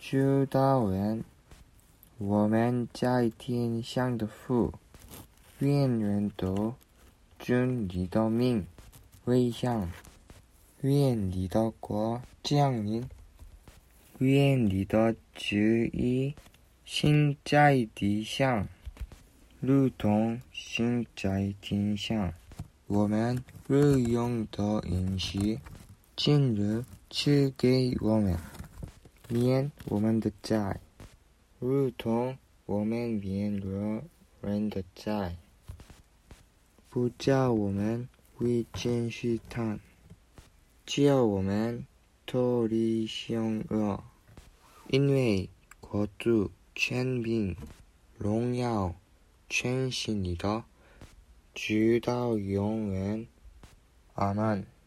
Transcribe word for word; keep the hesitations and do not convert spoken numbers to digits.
知道人，我们在天上的父，愿人都尊你的名为上，愿你的国降临，愿你的旨意行在地上，如同行在天上。我们日用的饮食，今日赐给我们，免我们的债，如同我们免了人的债，不叫我们遇见试探，叫我们脱离凶恶，因为国度、权柄、荣耀全是你的，直到永远。阿们。